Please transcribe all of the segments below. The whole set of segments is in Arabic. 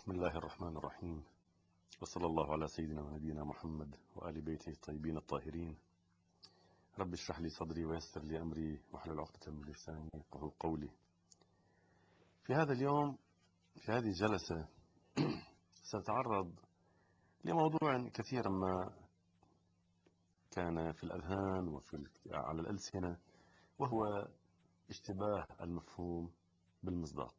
بسم الله الرحمن الرحيم، وصلى الله على سيدنا ونبينا محمد وآل بيته الطيبين الطاهرين. رب اشرح لي صدري ويسر لي أمري واحلل عقدة من لساني يفقهوا قولي. في هذا اليوم، في هذه الجلسة، سأتعرض لموضوع كثيرا ما كان في الأذهان على الألسنة، وهو اشتباه المفهوم بالمصداق.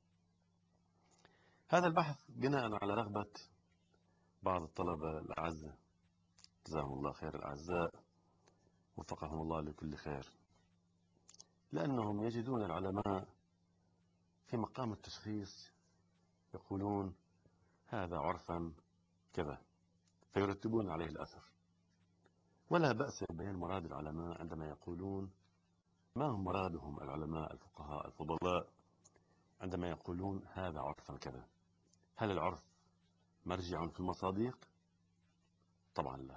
هذا البحث بناء على رغبة بعض الطلبة الأعزاء، جزاهم الله خير الأعزاء، وفقهم الله لكل خير، لأنهم يجدون العلماء في مقام التشخيص يقولون هذا عرفا كذا، فيرتبون عليه الأثر. ولا بأس ببيان مراد العلماء عندما يقولون ما هم مرادهم العلماء الفقهاء الفضلاء عندما يقولون هذا عرفا كذا. هل العرف مرجع في المصادق؟ طبعا لا.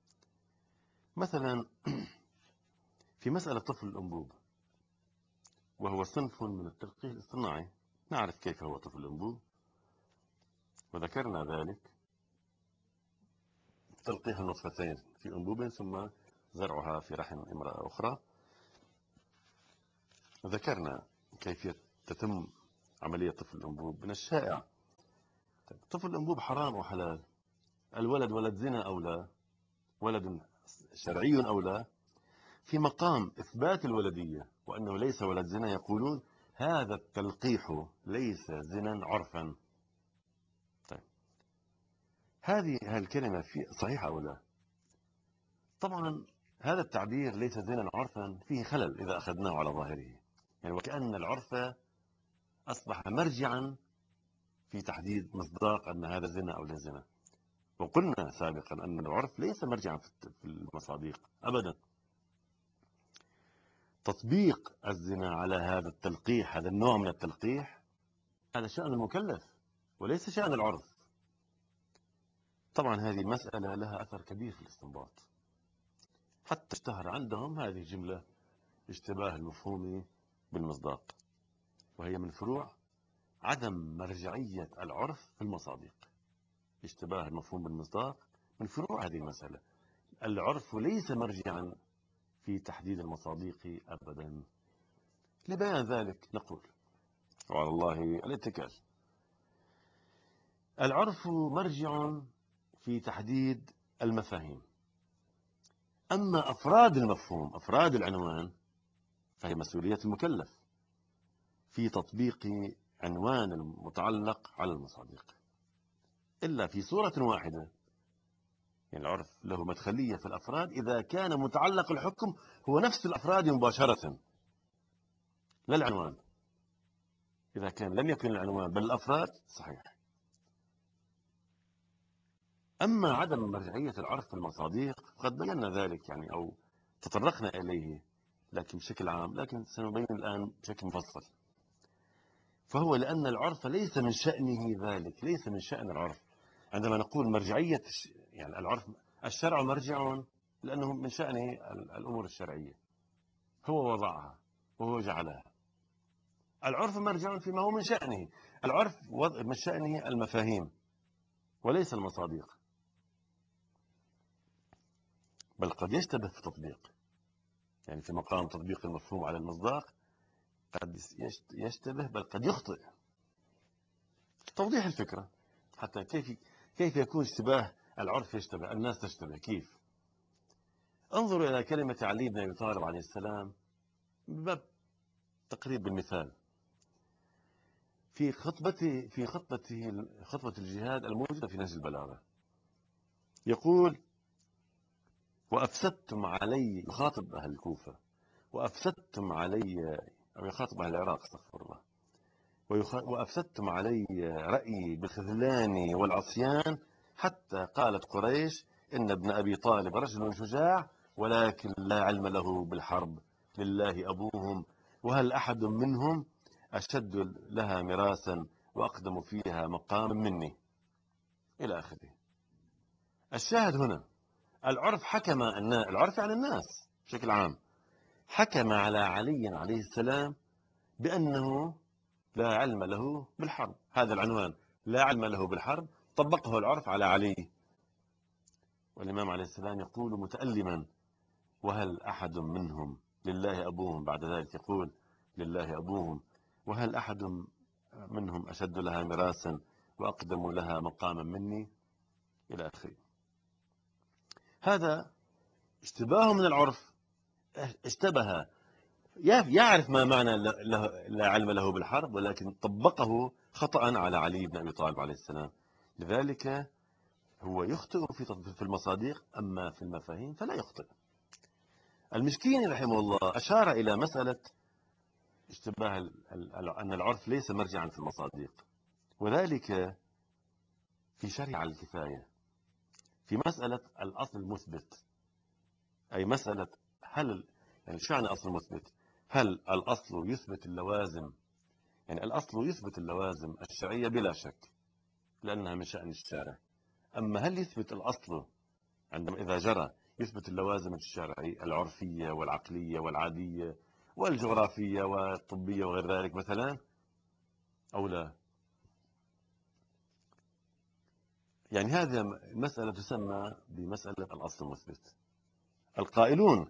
مثلا في مسألة طفل الأنبوب، وهو صنف من التلقيح الاصطناعي، نعرف كيف هو طفل الأنبوب وذكرنا ذلك: تلقيح النطفتين في أنبوب ثم زرعها في رحم امرأة أخرى. ذكرنا كيف تتم عملية طفل الأنبوب. من الشائع طفل الأنبوب حرام وحلال؟ الولد ولد زنا أو لا؟ ولد شرعي أو لا؟ في مقام إثبات الولدية وأنه ليس ولد زنا يقولون هذا التلقيح ليس زنا عرفا. طيب، هذه الكلمة صحيحة أو لا؟ طبعا هذا التعبير ليس زنا عرفا فيه خلل إذا أخذناه على ظاهره، يعني وكأن العرف أصبح مرجعا في تحديد مصداق أن هذا زنا أو لا زنا. وقلنا سابقا أن العرف ليس مرجعا في المصادق أبدا. تطبيق الزنا على هذا التلقيح، هذا النوع من التلقيح، هذا شأن المكلف وليس شأن العرف. طبعا هذه المسألة لها أثر كبير في الاستنباط، حتى اشتهر عندهم هذه الجملة: اشتباه المفهوم بالمصداق، وهي من فروع عدم مرجعية العرف في المصادق. اشتباه المفهوم بالمصداق من فروع هذه المسألة. العرف ليس مرجعا في تحديد المصادق أبدا. لبيان ذلك نقول وعلى الله الاتكال: العرف مرجع في تحديد المفاهيم، أما أفراد المفهوم، أفراد العنوان، فهي مسؤولية المكلف في تطبيق عنوان المتعلق على المصادق، إلا في صورة واحدة. يعني العرف له مدخلية في الأفراد إذا كان متعلق الحكم هو نفس الأفراد مباشرة، لا العنوان. إذا كان لم يكن العنوان بل الأفراد صحيح. أما عدم مرجعية العرف في المصادق قد بينا ذلك، يعني أو تطرقنا إليه لكن بشكل عام، لكن سنبين الآن بشكل مفصل. فهو لأن العرف ليس من شأنه ذلك، ليس من شأن العرف. عندما نقول مرجعية يعني العرف، الشرع مرجع لأنه من شأنه الأمور الشرعية، هو وضعها وهو جعلها. العرف مرجع فيما هو من شأنه. العرف من شأنه المفاهيم وليس المصادق، بل قد يشتبه في تطبيق، يعني في مقام تطبيق المفهوم على المصداق قد يشتبه بل قد يخطئ. توضيح الفكرة حتى كيف يكون اشتباه العرف، يشتبه الناس تشتبه كيف. انظروا إلى كلمة علي بن أبي طالب عليه السلام بباب تقريب بالمثال في خطبة الجهاد الموجودة في نهج البلاغة. يقول: وأفسدتم علي، يخاطب أهل الكوفة، وأفسدتم علي، أو يخاطب أهل العراق استغفر الله، وأفسدتم علي رأيي بالخذلان والعصيان، حتى قالت قريش إن ابن أبي طالب رجل شجاع ولكن لا علم له بالحرب، لله أبوهم، وهل أحد منهم أشد لها مراسا وأقدم فيها مقاما مني، إلى آخره. الشاهد هنا العرف حكم، العرف عن الناس بشكل عام، حكم على علي عليه السلام بأنه لا علم له بالحرب، هذا العنوان، لا علم له بالحرب طبقه العرف على علي. والإمام عليه السلام يقول متألما: وهل أحد منهم لله أبوهم، بعد ذلك يقول لله أبوهم، وهل أحد منهم أشد لها مراسا وأقدم لها مقاما مني، إلى آخره. هذا اشتباه من العرف، اشتبه، يعرف ما معنى لا علم له بالحرب، ولكن طبقه خطأ على علي بن أبي طالب عليه السلام. لذلك هو يخطئ في المصادق، أما في المفاهيم فلا يخطئ. المشكيني رحمه الله أشار إلى مسألة اشتباه أن العرف ليس مرجعا في المصادق، وذلك في شرح على الكفاية في مسألة الأصل المثبت. أي مسألة هل، يعني شو يعني أصل مثبت؟ هل الأصل يثبت اللوازم؟ يعني الأصل يثبت اللوازم الشرعية بلا شك، لأنها من شأن الشارع. أما هل يثبت الأصل عندما إذا جرى يثبت اللوازم الشرعية العرفية والعقلية والعادية والجغرافية والطبية وغير ذلك مثلا، أو لا؟ يعني هذه مسألة تسمى بمسألة الأصل المثبت. القائلون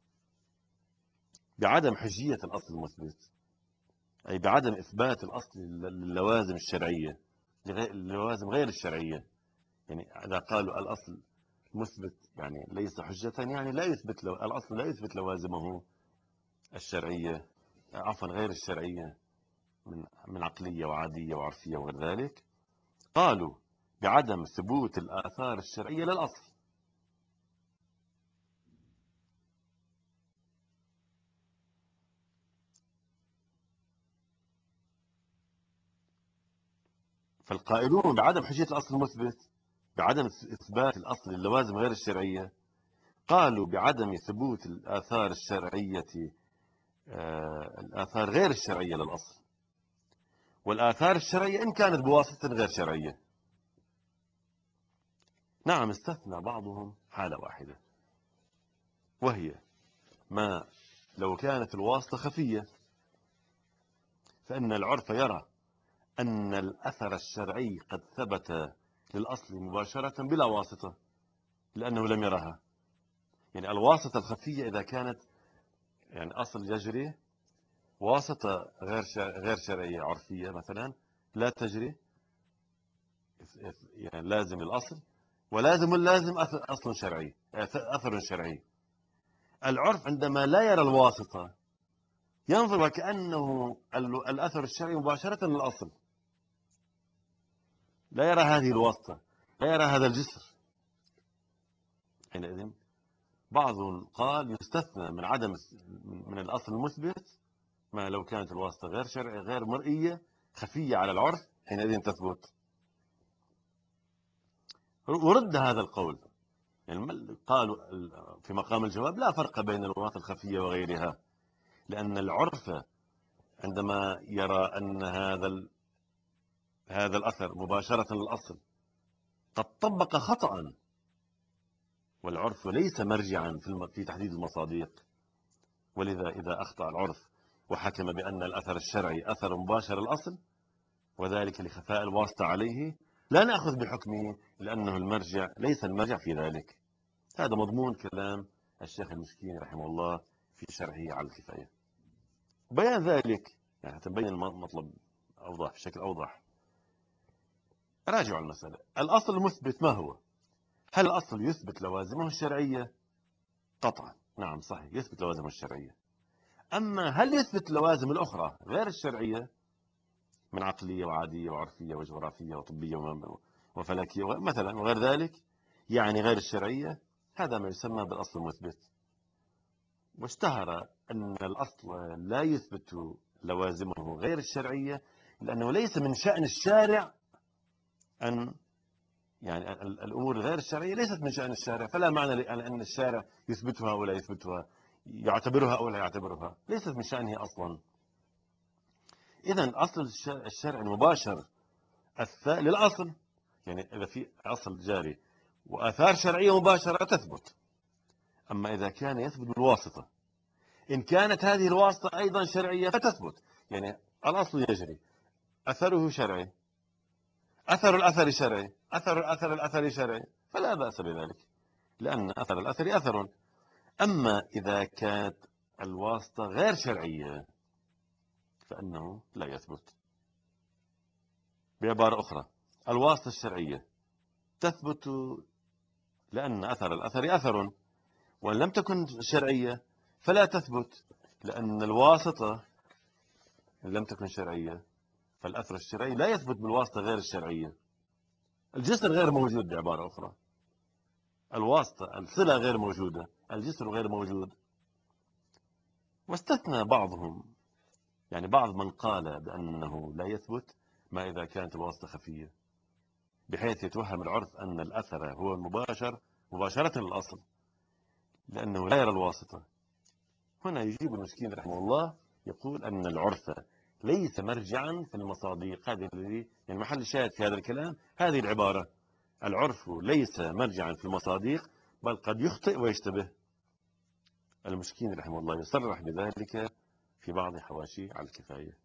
بعدم حجية الأصل المثبت، أي بعدم إثبات الأصل للوازم الشرعية، اللوازم غير الشرعية. يعني إذا قالوا الأصل مثبت يعني ليس حجة، يعني لا يثبت الأصل لا يثبت لوازمه الشرعية، عفوا غير الشرعية، من عقلية وعادية وعرفية وغير ذلك. قالوا بعدم ثبوت الآثار الشرعية للأصل. فالقائلون بعدم حجية الأصل المثبت، بعدم إثبات الأصل للوازم غير الشرعية، قالوا بعدم ثبوت الآثار الشرعية، الآثار غير الشرعية للأصل. والآثار الشرعية إن كانت بواسطة غير شرعية. نعم، استثنى بعضهم حالة واحدة، وهي ما لو كانت الواسطة خفية، فإن العرف يرى أن الأثر الشرعي قد ثبت للأصل مباشرة بلا واسطة، لأنه لم يرها. يعني الواسطة الخفية إذا كانت يعني أصل يجري واسطة غير شرعية عرفية مثلا لا تجري، يعني لازم الأصل ولازم اللازم أصل شرعي، أثر شرعي. العرف عندما لا يرى الواسطة ينظر وكأنه الأثر الشرعي مباشرة للأصل، لا يرى هذه الواسطة، لا يرى هذا الجسر. حينئذ بعض قال يستثنى من من الأصل المثبت ما لو كانت الواسطة غير شرعية غير مرئية خفية على العرف، حينئذ تثبت. ورد هذا القول، يعني قالوا في مقام الجواب لا فرق بين الواسطة الخفية وغيرها، لأن العرف عندما يرى أن هذا الأثر مباشرة للأصل قد طبق خطأ، والعرف ليس مرجعا في تحديد المصادق. ولذا إذا أخطأ العرف وحكم بأن الأثر الشرعي أثر مباشر الأصل، وذلك لخفاء الواسطة عليه، لا نأخذ بحكمه، لأنه المرجع ليس المرجع في ذلك. هذا مضمون كلام الشيخ المسكين رحمه الله في شرحه على الكفاية. بيان ذلك يعني تبين المطلب أوضح بشكل أوضح. راجعوا المسألة. الأصل المثبت ما هو؟ هل الأصل يثبت لوازمه الشرعية؟ قطعا نعم صحيح يثبت لوازمه الشرعية. أما هل يثبت لوازم الأخرى غير الشرعية من عقلية وعادية وعرفية وجغرافية وطبية وفلكية مثلا وغير ذلك، يعني غير الشرعية؟ هذا ما يسمى بالأصل المثبت. واشتهر أن الأصل لا يثبت لوازمه غير الشرعية، لأنه ليس من شأن الشارع أن، يعني الأمور غير الشرعية ليست من شأن الشارع، فلا معنى لأن الشارع يثبتها ولا يثبتها، يعتبرها أو لا يعتبرها، ليست من شأنه أصلا. إذن أصل الشرع المباشر للأصل، يعني إذا في أصل جاري وآثار شرعية مباشرة تثبت. أما إذا كان يثبت بالواسطة، إن كانت هذه الواسطة أيضا شرعية فتثبت. يعني الأصل يجري أثره شرعي، أثر الأثر شرعي، أثر الأثر الأثر شرعي، فلا بأس بذلك، لأن أثر الأثر أثر. أما إذا كانت الواسطة غير شرعية فإنه لا يثبت. بعبارة أخرى، الواسطة الشرعية تثبت لأن أثر الأثر أثر، وإن لم تكن شرعية فلا تثبت، لأن الواسطة إن لم تكن شرعية فالأثر الشرعي لا يثبت بالواسطة غير الشرعية. الجسر غير موجود، بعبارة أخرى الواسطة الصلة غير موجودة، الجسر غير موجود. واستثنى بعضهم، يعني بعض من قال بأنه لا يثبت ما إذا كانت الواسطة خفية، بحيث يتوهم العرف أن الأثر هو المباشر مباشرة للأصل لأنه لا يرى الواسطة. هنا يجيب المسكين رحمه الله يقول أن العرف ليس مرجعا في المصادق. هذه الذي يعني محل الشاهد في هذا الكلام، هذه العبارة: العرف ليس مرجعا في المصادق بل قد يخطئ ويشتبه. المسكين رحمه الله يصرح بذلك في بعض حواشي على الكفاية.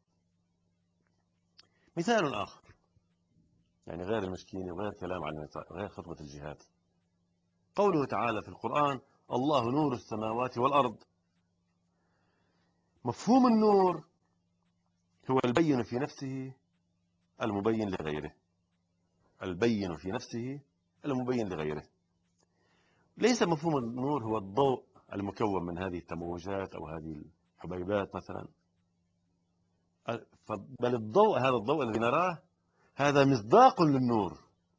مثال آخر، يعني غير المسكين وغير كلام عن غير خطبة الجهاد، قوله تعالى في القرآن: الله نور السماوات والأرض. مفهوم النور هو البين في نفسه المبين لغيره، البين في نفسه المبين لغيره. ليس مفهوم النور هو الضوء المكون من هذه التموجات أو هذه الحبيبات مثلا، بل الضوء، هذا الضوء الذي نراه هذا مصداق للنور.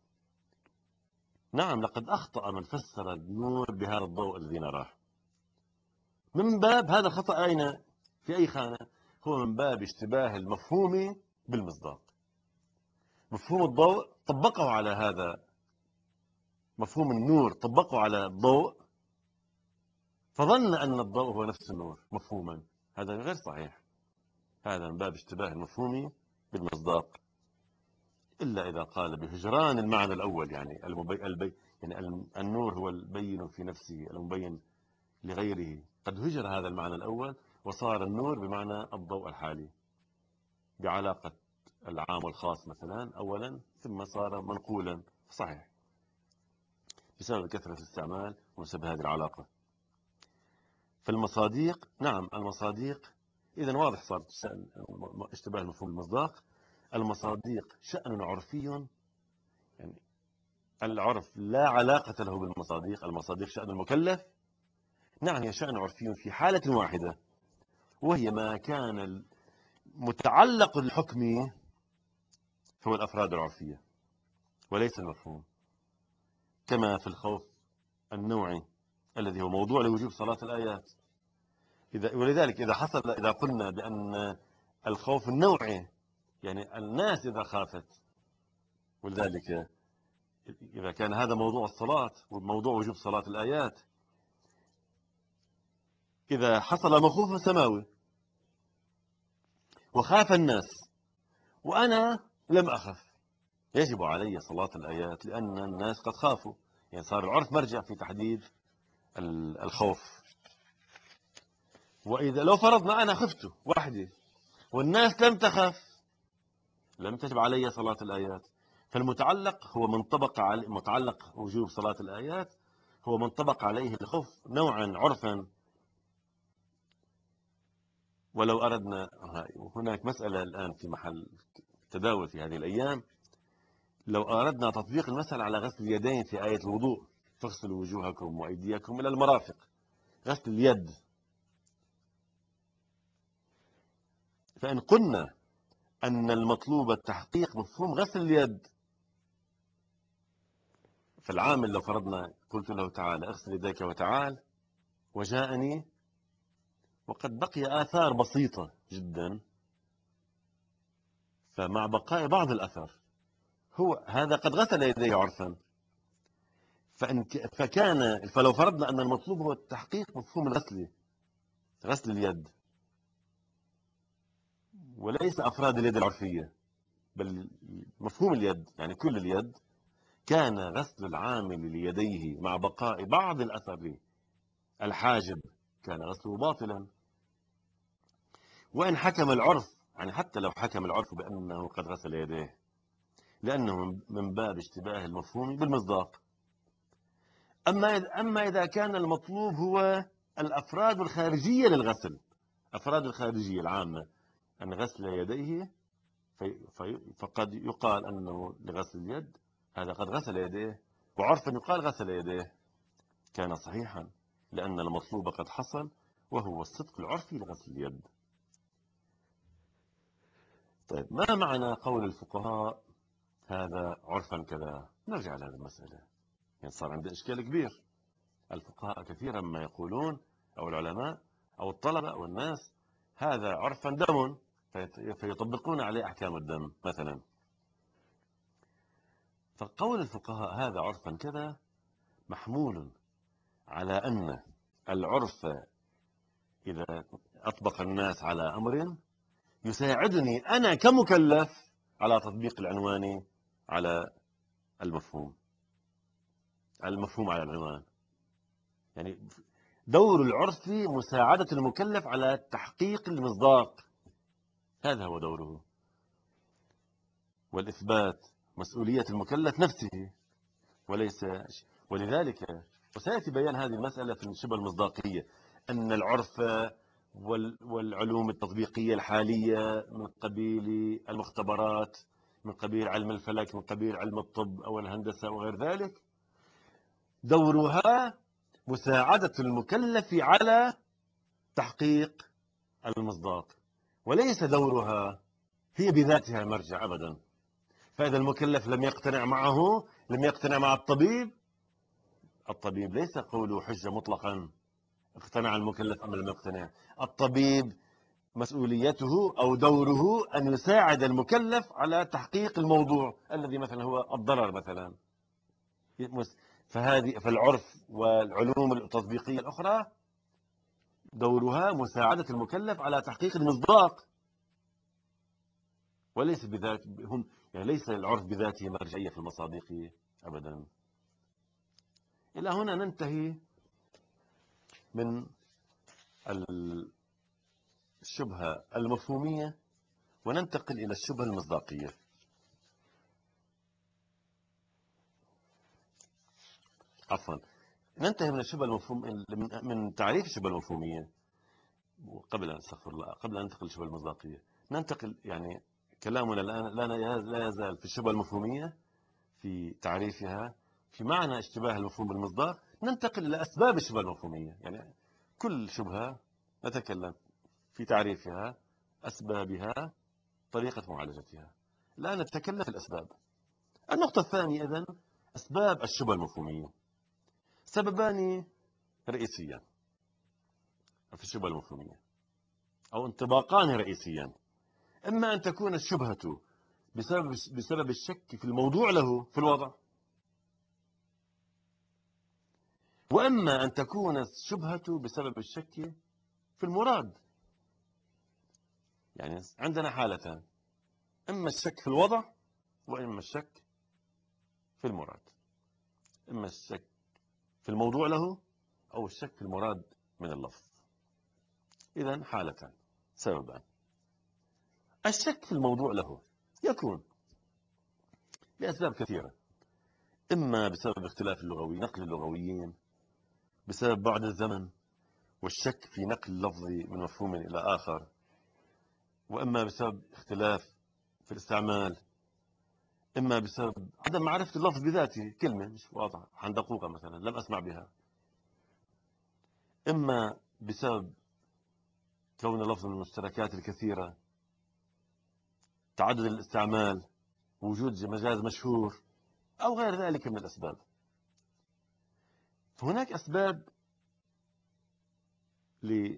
نعم، لقد أخطأ من فسر النور بهذا الضوء الذي نراه. من باب هذا الخطأ أين؟ في أي خانة؟ هو من باب اشتباه المفهوم بالمصداق. مفهوم الضوء طبقه على هذا، مفهوم النور طبقه على الضوء، فظن أن الضوء هو نفس النور مفهوما. هذا غير صحيح، هذا من باب اشتباه المفهوم بالمصداق. إلا إذا قال بهجران المعنى الأول، يعني يعني النور هو البين في نفسه المبين لغيره. قد هجر هذا المعنى الأول وصار النور بمعنى الضوء الحالي بعلاقة العام والخاص مثلا أولا، ثم صار منقولا. صحيح، بسبب كثرة الاستعمال وبسبب هذه العلاقة. فالمصادق، نعم المصادق، إذا واضح صار اشتباه المفهوم بالمصداق. المصادق شأن عرفي، يعني العرف لا علاقة له بالمصادق. المصادق شأن المكلف. نعم، هي شأن عرفي في حالة واحدة، وهي ما كان متعلق الحكم هو الأفراد العرفية وليس المفهوم، كما في الخوف النوعي الذي هو موضوع لوجوب صلاة الآيات. ولذلك إذا قلنا بأن الخوف النوعي يعني الناس إذا خافت، ولذلك إذا كان هذا موضوع الصلاة وموضوع وجوب صلاة الآيات، إذا حصل مخوف سماوي وخاف الناس وأنا لم أخف، يجب علي صلاة الآيات لأن الناس قد خافوا. يعني صار العرف مرجع في تحديد الخوف. وإذا لو فرضنا أنا خفت وحدي والناس لم تخف، لم تجب علي صلاة الآيات. فالمتعلق هو منطبق على متعلق وجوب صلاة الآيات هو منطبق عليه الخوف نوعا عرفا. ولو أردنا، هناك مسألة الآن في محل تداول في هذه الأيام، لو أردنا تطبيق المسألة على غسل اليدين في آية الوضوء: فاغسلوا وجوهكم وأيديكم إلى المرافق، غسل اليد. فإن قلنا أن المطلوب التحقيق مفهوم غسل اليد، فالعامل لو فرضنا قلت له تعالى اغسل يديك وتعال، وجاءني وقد بقي آثار بسيطة جدا، فمع بقاء بعض الأثر هو هذا قد غسل يديه عرفا. فلو فرضنا أن المطلوب هو التحقيق مفهوم الغسل، غسل اليد، وليس أفراد اليد العرفية بل مفهوم اليد، يعني كل اليد، كان غسل العامل ليديه مع بقاء بعض الأثر الحاجب كان غسله باطلا. وإن حكم العرف، يعني حتى لو حكم العرف بأنه قد غسل يديه، لأنه من باب اشتباه المفهوم بالمصداق. أما إذا كان المطلوب هو الأفراد الخارجية للغسل، أفراد الخارجية العامة، أن غسل يديه، فقد يقال أنه لغسل اليد هذا قد غسل يديه، وعرفا يقال غسل يديه، كان صحيحا لأن المطلوب قد حصل، وهو الصدق العرفي لغسل اليد. طيب، ما معنى قول الفقهاء هذا عرفا كذا؟ نرجع لهذه المسألة، يعني صار عندنا إشكال كبير. الفقهاء كثيرا ما يقولون، أو العلماء أو الطلبة أو الناس، هذا عرفا دم، فيطبقون عليه أحكام الدم مثلا. فقول الفقهاء هذا عرفا كذا محمول على أن العرف إذا أطبق الناس على أمر يساعدني أنا كمكلف على تطبيق العنوان على المفهوم على العنوان. يعني دور العرف مساعدة المكلف على تحقيق المصداق، هذا هو دوره، والإثبات مسؤولية المكلف نفسه وليس. ولذلك وسيأتي بيان هذه المسألة في شبه المصداقية، أن العرف والعلوم التطبيقية الحالية من قبيل المختبرات، من قبيل علم الفلك، من قبيل علم الطب أو الهندسة وغير ذلك، دورها مساعدة المكلف على تحقيق المصداق، وليس دورها هي بذاتها مرجع أبدا. فإذا المكلف لم يقتنع معه، لم يقتنع مع الطبيب ليس قوله حجة مطلقا، اقتنع المكلف أم لم يقتنع. الطبيب مسؤوليته أو دوره أن يساعد المكلف على تحقيق الموضوع الذي مثلا هو الضرر مثلا. فالعرف والعلوم التطبيقية الأخرى دورها مساعدة المكلف على تحقيق المصداق، وليس بذات هم، يعني ليس العرف بذاته مرجعية في المصادق أبدا. إلى هنا ننتهي من الشبهة المفهومية وننتقل إلى الشبهة المصداقية. عفوا، ننتهي من الشبهة المفهوم من تعريف الشبهة المفهومية. قبل أن ننتقل للشبهة المصداقية، ننتقل يعني كلامنا الآن لا يزال في الشبهة المفهومية، في تعريفها، في معنى اشتباه المفهوم بالمصداق. ننتقل إلى أسباب الشبهة المفهومية، يعني كل شبهة نتكلم في تعريفها، أسبابها، طريقة معالجتها. الآن نتكلم في الأسباب. النقطة الثانية إذن أسباب الشبهة المفهومية. سببان رئيسيان في الشبهة المفهومية، أو انطباقان رئيسيان. إما أن تكون الشبهة بسبب الشك في الموضوع له في الوضع، وإما أن تكون الشبهة بسبب الشك في المراد. يعني عندنا حالتان، إما الشك في الوضع وإما الشك في المراد، إما الشك في الموضوع له أو الشك في المراد من اللفظ. إذن حالتان، سببان. الشك في الموضوع له يكون لأسباب كثيرة، إما بسبب اختلاف اللغوي، نقل اللغويين، بسبب بعد الزمن والشك في نقل اللفظ من مفهوم إلى آخر، وإما بسبب اختلاف في الاستعمال، إما بسبب عدم معرفة اللفظ بذاته، كلمة مش واضحة حندقوقة مثلا لم أسمع بها، إما بسبب كون اللفظ من المشتركات الكثيرة، تعدد الاستعمال، وجود مجاز مشهور، أو غير ذلك من الأسباب. فهناك أسباب لشك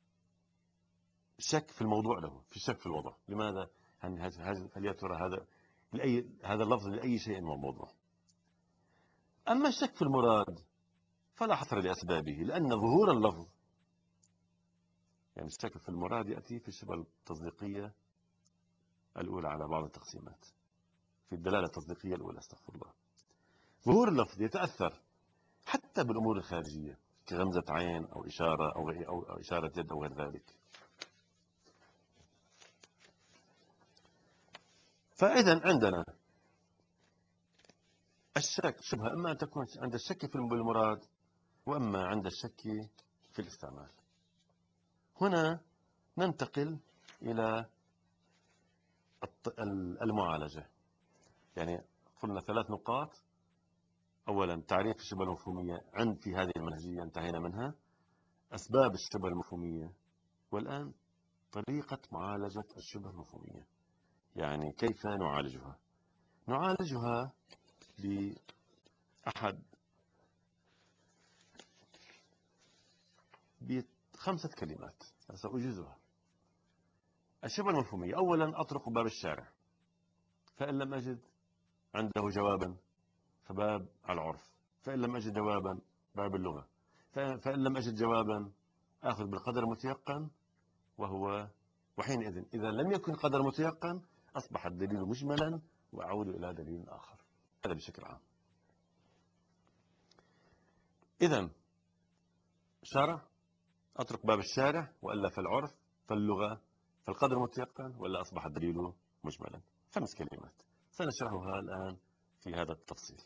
في الموضوع له، في الشك في الوضع. لماذا؟ هل يا ترى هذا اللفظ لأي شيء من الموضوع؟ أما الشك في المراد فلا حصر لأسبابه، لأن ظهور اللفظ، يعني الشك في المراد يأتي في الشبهة التصديقية الأولى على بعض التقسيمات، في الدلالة التصديقية الأولى، استغفر الله. ظهور اللفظ يتأثر حتى بالأمور الخارجية كغمزة عين أو إشارة أو إشارة يد أو غير ذلك. فإذا عندنا الشك شبهة إما أن تكون عند الشك في المراد، وإما عند الشك في الاستعمال. هنا ننتقل إلى المعالجة. يعني قلنا 3 نقاط. أولا تعريف الشبهة المفهومية عند في هذه المنهجية انتهينا منها، أسباب الشبهة المفهومية، والآن طريقة معالجة الشبهة المفهومية، يعني كيف نعالجها. نعالجها بأحد ب5 كلمات سأجيزها. الشبهة المفهومية، أولا أطرق باب الشارع، فإن لم أجد عنده جوابا فباب العرف، فإن لم أجد جوابا باب اللغة، فإن لم أجد جوابا آخذ بالقدر المتيقن، وحينئذ إذا لم يكن القدر متيقن أصبح الدليل مجملا وأعود إلى دليل آخر. هذا بشكل عام. إذا شرع، أطرق باب الشارع، وإلا فالعرف، فاللغة، فالقدر متيقن، وإلا أصبح الدليل مجملا. 5 كلمات سنشرحها الآن في هذا التفصيل.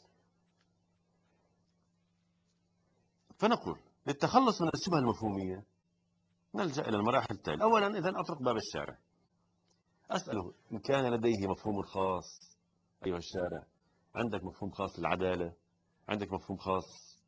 فنقول للتخلص من الشبهة المفهومية نلجأ إلى المراحل التالية. أولا إذا أطرق باب الشارع، أسأله إن كان لديه مفهوم خاص. أيها الشارع، عندك مفهوم خاص للعدالة، عندك مفهوم خاص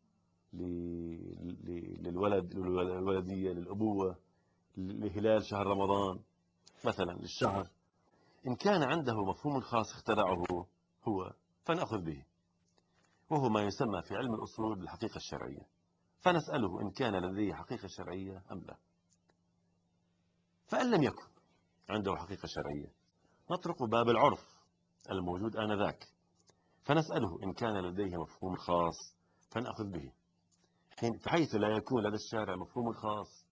للولدية، للأبوة، لهلال شهر رمضان مثلا، للشهر. إن كان عنده مفهوم خاص اخترعه هو فنأخذ به، وهو ما يسمى في علم الأصول بالحقيقة الشرعية. فنسأله إن كان لديه حقيقة شرعية أم لا. فإن لم يكن عنده حقيقة شرعية نطرق باب العرف الموجود آنذاك، فنسأله إن كان لديه مفهوم خاص فنأخذ به. حيث لا يكون لدى الشارع مفهوم خاص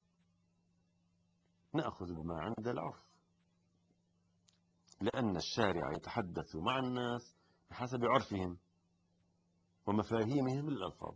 نأخذ بما عند العرف، لأن الشارع يتحدث مع الناس بحسب عرفهم ومفاهيمهم للألفاظ.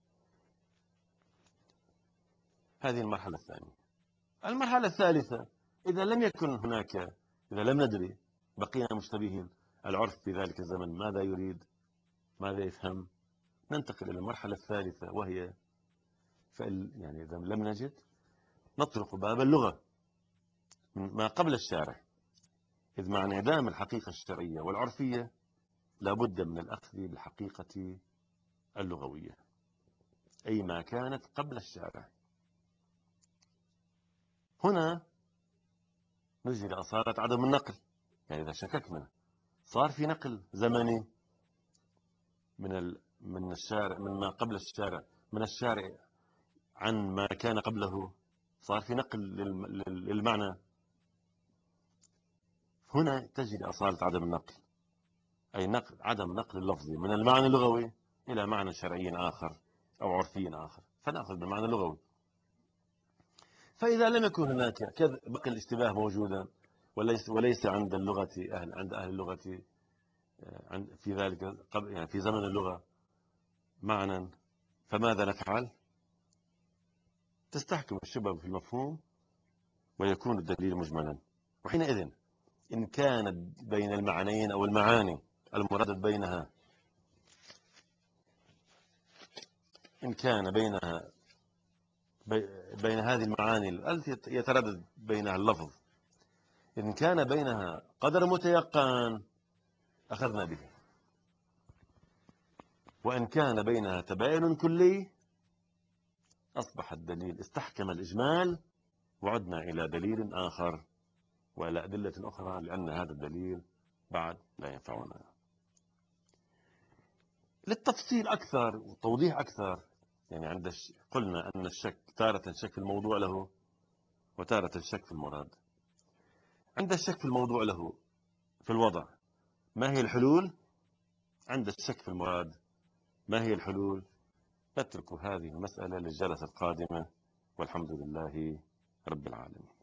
هذه المرحلة الثانية. المرحلة الثالثة، إذا لم يكن هناك، إذا لم ندري، بقينا مشتبهين، العرف في ذلك الزمن ماذا يريد، ماذا يفهم، ننتقل إلى المرحلة الثالثة، وهي يعني إذا لم نجد نطرق باب اللغة من ما قبل الشارع، إذ مع انعدام الحقيقة الشرعية والعرفية لابد من الأخذ بالحقيقة اللغوية، أي ما كانت قبل الشارع. هنا نجي لأصالة عدم النقل. يعني إذا شككنا صار في نقل زمني من الشارع، من ما قبل الشارع، من الشارع عن ما كان قبله، صار في نقل للمعنى. هنا تجد أصالة عدم النقل، أي عدم نقل اللفظي من المعنى اللغوي إلى معنى شرعي آخر أو عرفي آخر، فنأخذ بالمعنى اللغوي. فإذا لم يكن هناك بقي الاشتباه موجودا، وليس عند اللغة عند أهل اللغة في ذلك قبل، يعني في زمن اللغة معنى، فماذا نفعل؟ تستحكم الشبهة في المفهوم ويكون الدليل مجملا. وحينئذ إن كان بين المعنيين أو المعاني المرادف بينها، إن كان بين هذه المعاني التي يتردد بينها اللفظ، إن كان بينها قدر متيقن أخذنا به، وإن كان بينها تباين كلي أصبح الدليل استحكم الإجمال، وعدنا إلى دليل آخر وإلى أدلة أخرى، لأن هذا الدليل بعد لا ينفعنا. للتفصيل أكثر وتوضيح أكثر، يعني قلنا أن الشك تارة الشك في الموضوع له، وتارة الشك في المراد. عند الشك في الموضوع له في الوضع ما هي الحلول؟ عند الشك في المراد ما هي الحلول؟ نترك هذه المسألة للجلسة القادمة، والحمد لله رب العالمين.